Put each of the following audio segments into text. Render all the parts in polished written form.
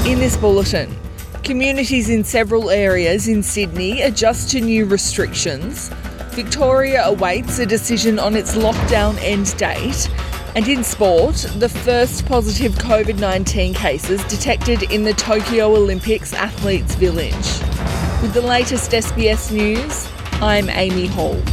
In this bulletin, communities in several areas in Sydney adjust to new restrictions. Victoria awaits a decision on its lockdown end date. And in sport, the first positive COVID-19 cases detected in the Tokyo Olympics Athletes Village. With the latest SBS News, I'm Amy Hall.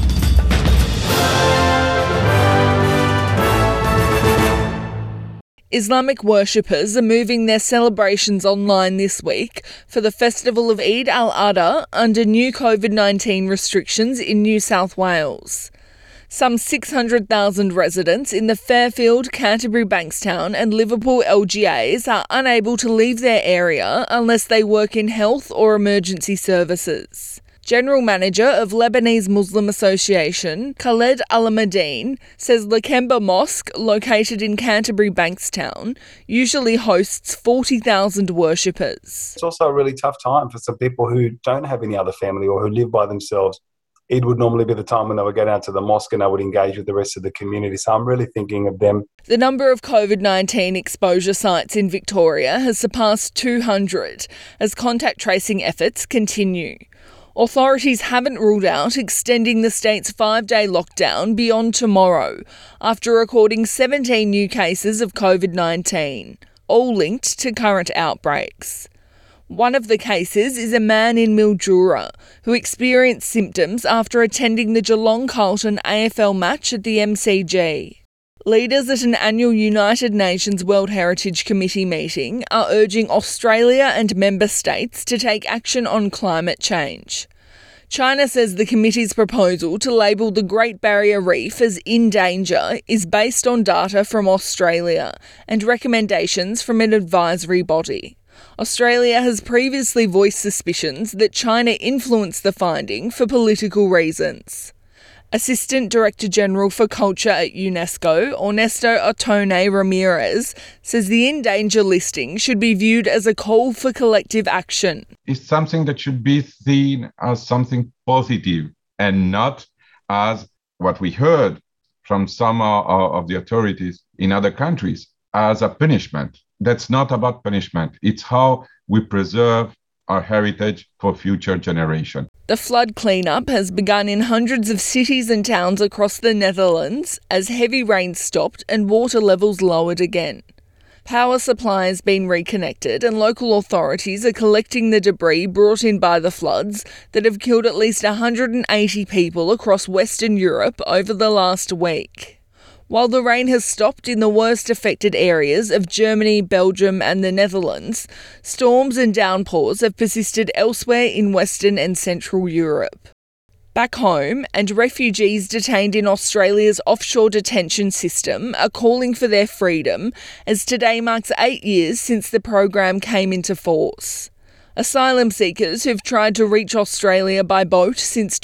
Islamic worshippers are moving their celebrations online this week for the festival of Eid al-Adha under new COVID-19 restrictions in New South Wales. Some 600,000 residents in the Fairfield, Canterbury Bankstown and Liverpool LGAs are unable to leave their area unless they work in health or emergency services. General Manager of Lebanese Muslim Association, Khaled Alameddine, says Lakemba Mosque, located in Canterbury Bankstown, usually hosts 40,000 worshippers. It's also a really tough time for some people who don't have any other family or who live by themselves. Eid would normally be the time when they would go down to the mosque and they would engage with the rest of the community. So I'm really thinking of them. The number of COVID-19 exposure sites in Victoria has surpassed 200 as contact tracing efforts continue. Authorities haven't ruled out extending the state's 5-day lockdown beyond tomorrow after recording 17 new cases of COVID-19, all linked to current outbreaks. One of the cases is a man in Mildura who experienced symptoms after attending the Geelong-Carlton AFL match at the MCG. Leaders at an annual United Nations World Heritage Committee meeting are urging Australia and member states to take action on climate change. China says the committee's proposal to label the Great Barrier Reef as in danger is based on data from Australia and recommendations from an advisory body. Australia has previously voiced suspicions that China influenced the finding for political reasons. Assistant Director-General for Culture at UNESCO, Ernesto Otone Ramirez, says the in danger listing should be viewed as a call for collective action. It's something that should be seen as something positive and not as what we heard from some of the authorities in other countries as a punishment. That's not about punishment. It's how we preserve our heritage for future generations. The flood cleanup has begun in hundreds of cities and towns across the Netherlands as heavy rain stopped and water levels lowered again. Power supply has been reconnected and local authorities are collecting the debris brought in by the floods that have killed at least 180 people across Western Europe over the last week. While the rain has stopped in the worst affected areas of Germany, Belgium and the Netherlands, storms and downpours have persisted elsewhere in Western and Central Europe. Back home, and refugees detained in Australia's offshore detention system are calling for their freedom as today marks 8 years since the program came into force. Asylum seekers who've tried to reach Australia by boat since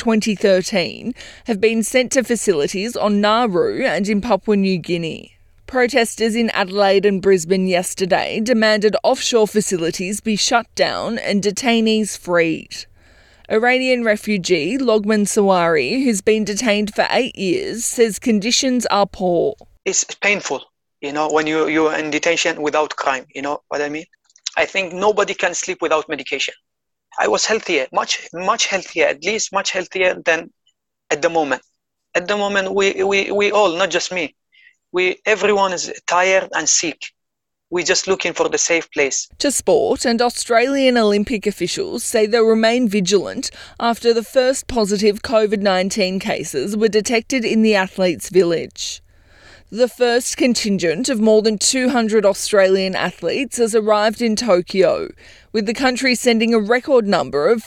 2013 have been sent to facilities on Nauru and in Papua New Guinea. Protesters in Adelaide and Brisbane yesterday demanded offshore facilities be shut down and detainees freed. Iranian refugee Logman Sawari, who's been detained for 8 years, says conditions are poor. It's painful, when you're in detention without crime, you know what I mean? I think nobody can sleep without medication. I was healthier, much healthier, at least much healthier than at the moment. At the moment, we all, not just me, everyone is tired and sick. We're just looking for the safe place. To sport, and Australian Olympic officials say they'll remain vigilant after the first positive COVID-19 cases were detected in the Athletes Village. The first contingent of more than 200 Australian athletes has arrived in Tokyo, with the country sending a record number of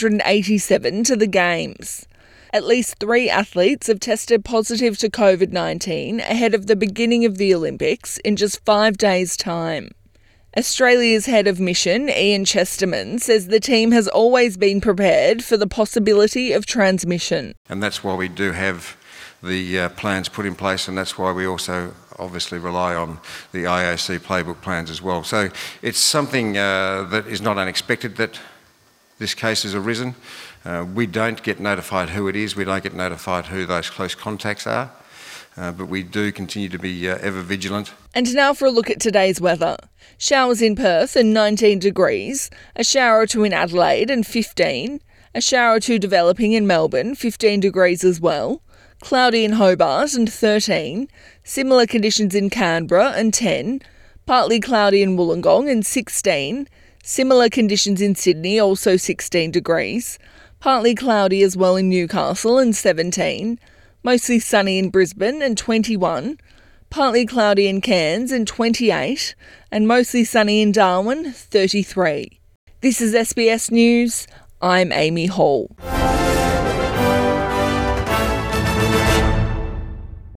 487 to the Games. At least 3 athletes have tested positive to COVID-19 ahead of the beginning of the Olympics in just 5 days' time. Australia's head of mission, Ian Chesterman, says the team has always been prepared for the possibility of transmission. And that's why we do have the plans put in place, and that's why we also obviously rely on the IOC playbook plans as well. So it's something that is not unexpected that this case has arisen. We don't get notified who it is, we don't get notified who those close contacts are, but we do continue to be ever vigilant. And now for a look at today's weather. Showers in Perth and 19 degrees, a shower or two in Adelaide and 15, a shower or two developing in Melbourne, 15 degrees as well, cloudy in Hobart and 13, similar conditions in Canberra and 10, partly cloudy in Wollongong and 16, similar conditions in Sydney, also 16 degrees, partly cloudy as well in Newcastle and 17, mostly sunny in Brisbane and 21, partly cloudy in Cairns and 28, and mostly sunny in Darwin, 33. This is SBS News. I'm Amy Hall.